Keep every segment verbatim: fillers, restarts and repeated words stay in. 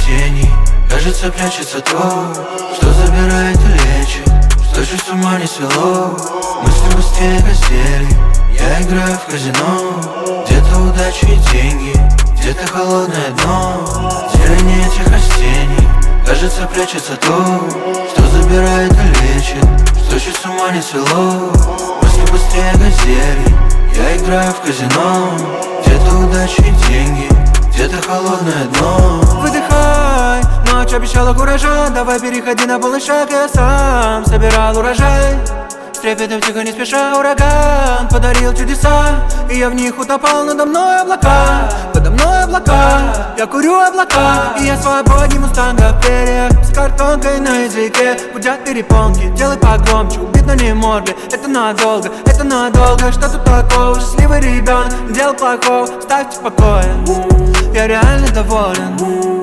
растений. Кажется, прячется то, что забирает и лечит, что чуть с ума не свело. Мысли быстрее газели. Я играю в казино, где-то удача и деньги, где-то холодное дно. Зелени этих растений. Кажется, прячется то, что забирает и лечит, что чуть с ума не свело. Мысли быстрее газели. Я играю в казино, где-то удача и деньги, где-то холодное дно. Выдыхай, ночь обещала урожай. Давай переходи на полный шаг, я сам собирал урожай. С трепетом тихо не спеша ураган подарил чудеса, и я в них утопал. Надо мной облака, подо мной облака. Я курю облака, и я свободнее мустанга в перьях, с картонкой на языке. Гудят перепонки, делай погромче. Убит, но не морды, это надолго, это надолго. Что тут такого, счастливый ребенок, делал плохого, ставьте в покое. Я реально доволен.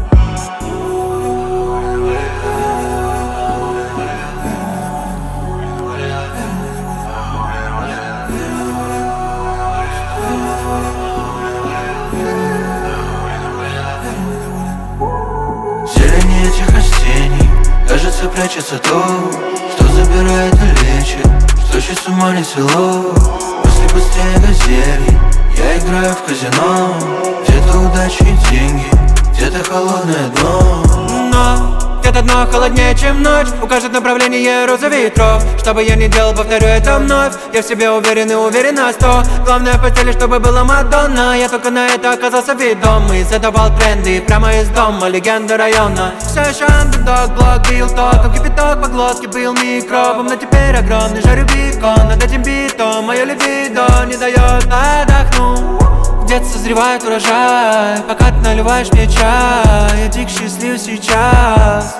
Зелени этих растений. Кажется, прячется то, что забирает и лечит, что чуть с ума не свело. Мысли быстрее газели. Я играю в казино, где-то удача и деньги, где-то холодное дно. Но где-то дно холоднее, чем ночь, укажет направление роза ветров. Что бы я ни делал, повторю это вновь. Я в себе уверен и уверен на сто. Главное в постели, чтобы была Мадонна. Я только на это оказался ведомый. Задавал тренды прямо из дома, легенда района. Все еще андердог, блок бил током, кипяток по глотке был микробом. Но теперь огромный жарю бикон над этим битом. Мое либидо не дает отдохнуть. Где-то созревает урожай, пока ты наливаешь мне чай. Я дико счастлив сейчас.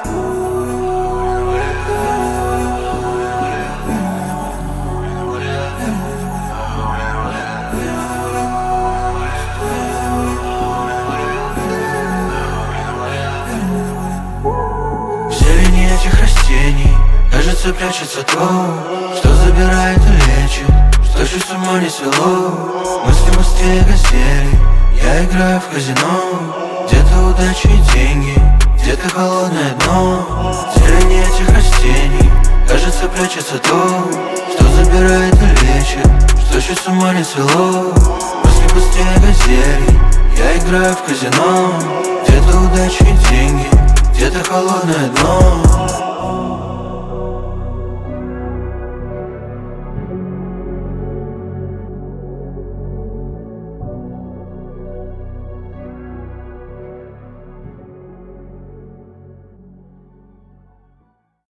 В зелени этих растений. Кажется, прячется то, что забирает и лечит, что чуть с ума не свело. Мысли быстрее газели. Я играю в казино, где-то удача и деньги, где-то холодное дно. В зелени этих растений. Кажется, прячется то, что забирает и лечит, что чуть с ума не свело. Мысли быстрее газели. Я играю в казино, где-то удача и деньги, где-то холодное дно.